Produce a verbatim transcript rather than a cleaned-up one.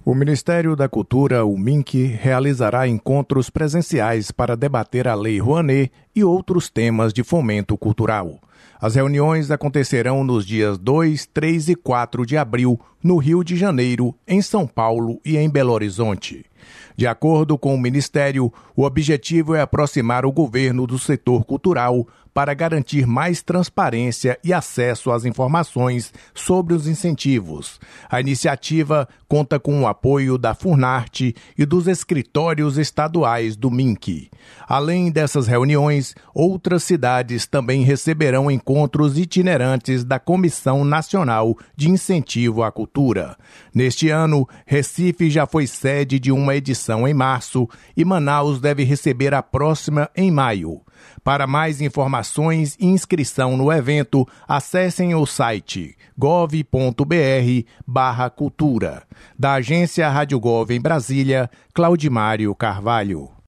O Ministério da Cultura, o M I N C, realizará encontros presenciais para debater a Lei Rouanet e outros temas de fomento cultural. As reuniões acontecerão nos dias dois, três e quatro de abril, no Rio de Janeiro, em São Paulo e em Belo Horizonte. De acordo com o Ministério, o objetivo é aproximar o governo do setor cultural para garantir mais transparência e acesso às informações sobre os incentivos. A iniciativa conta com o apoio da Funarte e dos escritórios estaduais do M I N C. Além dessas reuniões, outras cidades também receberão encontros itinerantes da Comissão Nacional de Incentivo à Cultura. Neste ano, Recife já foi sede de uma edição em março e Manaus deve receber a próxima em maio. Para mais informações e inscrição no evento, acessem o site gov ponto br barra cultura. Da agência Rádio Gov em Brasília, Claudimário Carvalho.